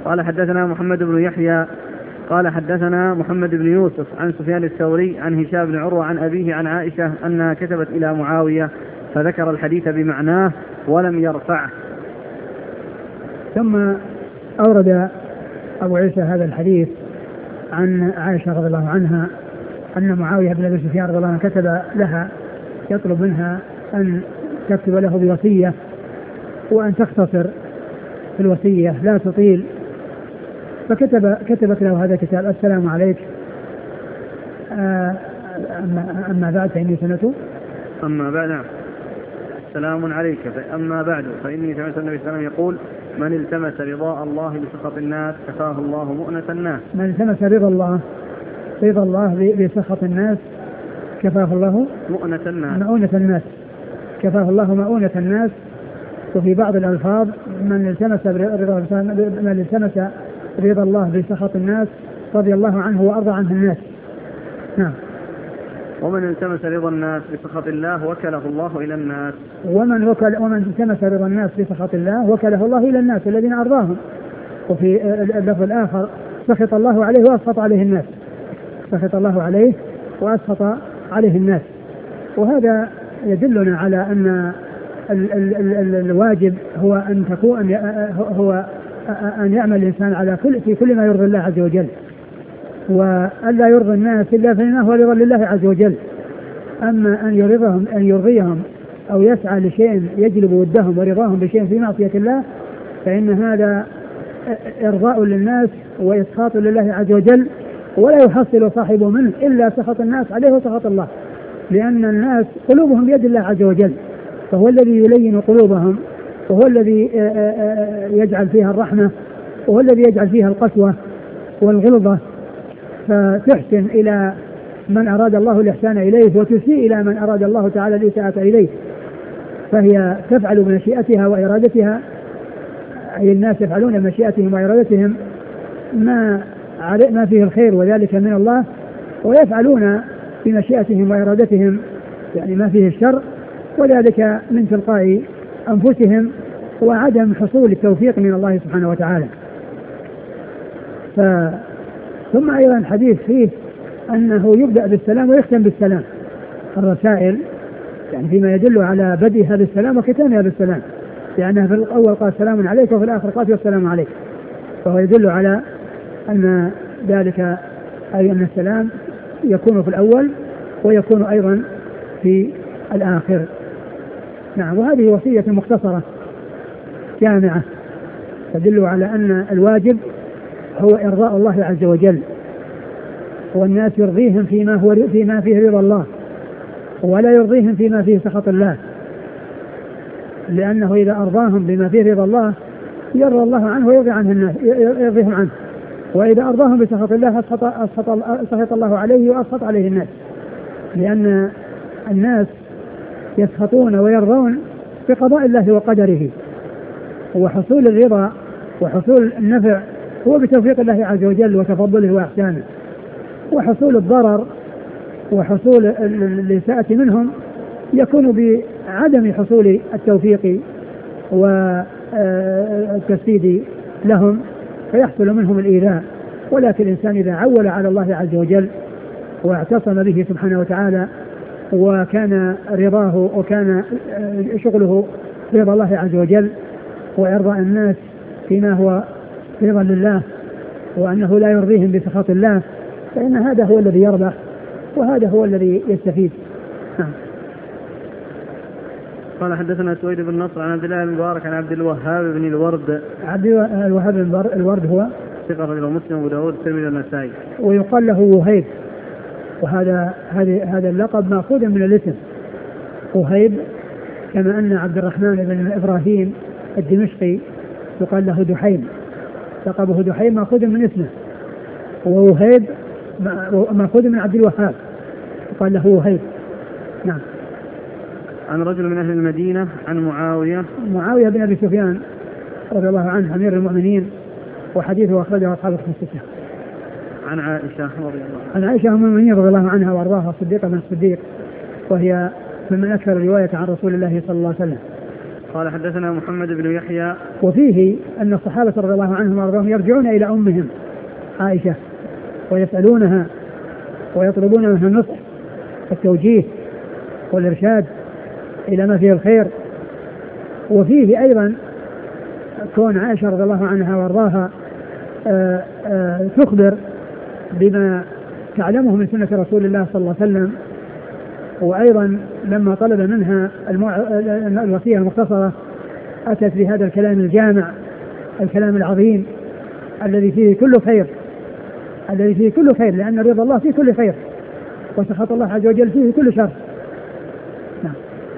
قال حدثنا محمد بن يحيى قال حدثنا محمد بن يوسف عن سفيان الثوري عن هشام بن عروة عن أبيه عن عائشة أنها كتبت إلى معاوية فذكر الحديث بمعناه ولم يرفعه. ثم أورد أبو عيسى هذا الحديث عن عائشة رضي الله عنها أن معاوية بن أبي سفيان رضي الله عنه كتب لها يطلب منها أن تكتب له بوصية وأن تختصر في الوصية لا تطيل، فكتبت له هذا الكتاب: السلام عليك أما بعد فإني سمعت السلام عليك أما بعد فإني سمعت النبي صلى الله عليه وسلم يقول: من التمس رضاء الله بسخط الناس كفاه الله مؤنة الناس. من التمس رضا الله بسخط الناس كفاه الله مؤونة الناس. كفاه الله مؤونة الناس. وفي بعض الألفاظ: من التمس رضا الله بسخط الناس رضي الله عنه وأرضى عنه الناس. نعم. ومن التمس رضا الناس بسخط الله وكله الله إلى الناس. ومن التمس رضا الناس بسخط الله وكله الله إلى الناس الذين أرضاهم. وفي اللفظ الآخر: سخط الله عليه وأسخط عليه الناس. سخط الله عليه وأسخط عليه الناس. وهذا يدلنا على أن الواجب هو أن تكون هو أن يعمل الإنسان على في كل ما يرضي الله عز وجل، وألا يرضي الناس إلا فيما هو رضا لله عز وجل. أما أن يرضيهم أو يسعى لشيء يجلب ودهم ورضاهم بشيء في معصية الله فإن هذا إرضاء للناس وإسخاط لله عز وجل، ولا يحصل صاحبه منه إلا سخط الناس عليه وسخط الله، لأن الناس قلوبهم بيد الله عز وجل، فهو الذي يلين قلوبهم، وهو الذي يجعل فيها الرحمة، وهو الذي يجعل فيها القسوة والغلظة، فتحسن إلى من أراد الله الإحسان إليه وتسيء إلى من أراد الله تعالى الإساءة إليه. فهي تفعل بمشيئتها وإرادتها، أي الناس يفعلون بمشيئتهم وإرادتهم ما فيه الخير وذلك من الله، ويفعلون بمشيئتهم وإرادتهم يعني ما فيه الشر وذلك من تلقاء أنفسهم وعدم حصول التوفيق من الله سبحانه وتعالى. ثم أيضا الحديث فيه أنه يبدأ بالسلام ويختم بالسلام. الرسائل يعني فيما يدل على بدءها بالسلام وختامها بالسلام، لأنها في الأول قال السلام عليك وفي الآخر قال السلام عليك، فهو يدل على أن ذلك أي أن السلام يكون في الأول ويكون أيضا في الآخر. نعم. وهذه وصية مختصرة جامعة تدل على أن الواجب هو إرضاء الله عز وجل، والناس يرضيهم فيما فيه رضا الله، ولا يرضيهم فيما فيه سخط الله، لأنه إذا أرضاهم بما فيه رضا الله يرضى الله عنه ويرضي عنه الناس يرضيهم عنه، وإذا أرضاهم بسخط الله سخط الله عليه وأسخط عليه الناس، لأن الناس يسخطون ويرضون بقضاء الله وقدره، وحصول الرضا وحصول النفع هو بتوفيق الله عز وجل وتفضله وإحسانه، وحصول الضرر وحصول الإساءة منهم يكون بعدم حصول التوفيق والتسديد لهم فيحصل منهم الإيذاء. ولكن الإنسان إذا عول على الله عز وجل واعتصم به سبحانه وتعالى وكان رضاه وكان شغله رضا الله عز وجل وإرضاء الناس فيما هو رضا لله وأنه لا يرضيهم بسخط الله، فإن هذا هو الذي يربح وهذا هو الذي يستفيد. قال حدثنا سويد بن نصر عن عبد الله بن مبارك عن عبد الوهاب بن الورد. عبد الوهاب بن الورد هو ثقة رجل مسلم وأبو داود والترمذي والنسائي، ويقال له وهيب، وهذا اللقب مأخوذ من الاسم وهيب، كما أن عبد الرحمن بن إبراهيم الدمشقي يقال له دحيم، لقبه دحيم مأخوذ من اسمه، ووهيب مأخوذ من عبد الوهاب يقال له وهيب. نعم. عن رجل من أهل المدينة عن معاوية بن أبي سفيان رضي الله عنه أمير المؤمنين، وحديثه أخرجه أصحاب الستة. عن عائشة رضي الله عنها. عن عائشة أم المؤمنين رضي الله عنها وأرضاها الصديقة بن الصديق، وهي ممن أكثر الرواية عن رسول الله صلى الله عليه وسلم. قال حدثنا محمد بن يحيى. وفيه أن الصحابة رضي الله عنهم وارضاهم يرجعون إلى أمهم عائشة ويسألونها ويطلبون منها النصح والتوجيه والإرشاد إلى ما فيه الخير. وفيه أيضا كون عائشة رضي الله عنها وارضاها تخبر بما تعلمه من سنة رسول الله صلى الله عليه وسلم. وأيضا لما طلب منها الوصية المختصرة أتت بهذا الكلام الجامع، الكلام العظيم الذي فيه كل خير، الذي فيه كل خير، لأن رضا الله فيه كل خير وسخط الله عز وجل فيه كل شر. نعم.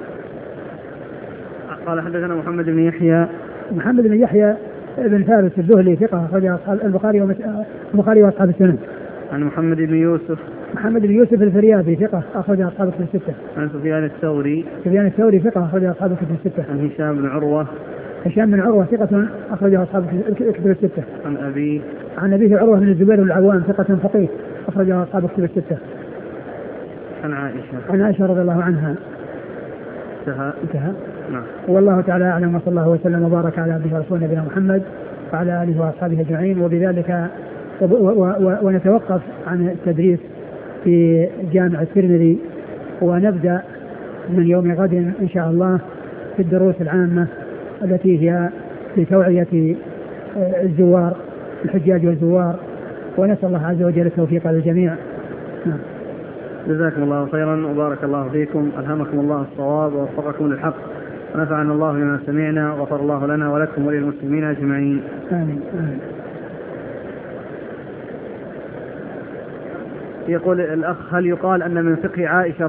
قال حدثنا محمد بن يحيى. محمد بن يحيى بن فارس الذهلي ثقة أخرج أصحاب البخاري وأصحاب السنن. عن محمد بن يوسف. محمد بن يوسف الفريابي ثقة أخرج أصحاب الكتب الستة. عن سفيان الثوري. سفيان الثوري ثقة أخرج أصحاب الكتب الستة. عن هشام بن عروة. هشام بن عروة ثقة أخرج أصحاب الكتب الستة. عن أبيه. عن أبيه عروة بن الزبير العوام ثقة فقيه أخرج أصحاب الكتب الستة. عن عائشة. عن عائشة رضي الله عنها. انتهى. نعم. والله تعالى أعلم، وصلى الله وسلم وبارك على عبده ورسوله نبينا محمد وعلى آله وأصحابه أجمعين. وبذلك ونتوقف عن التدريس في جامع الترمذي، ونبدأ من يوم غد إن شاء الله في الدروس العامة التي هي في توعية الزوار، الحجاج والزوار، ونسأل الله عز وجل التوفيق للجميع. نعم. جزاكم الله خيرا وبارك الله فيكم، ألهمكم الله الصواب ووفقكم للحق، ونفعنا الله بما سمعنا، وغفر الله لنا ولكم وللمسلمين أجمعين. آمين. آمين. يقول الأخ: هل يقال أن من فقه عائشة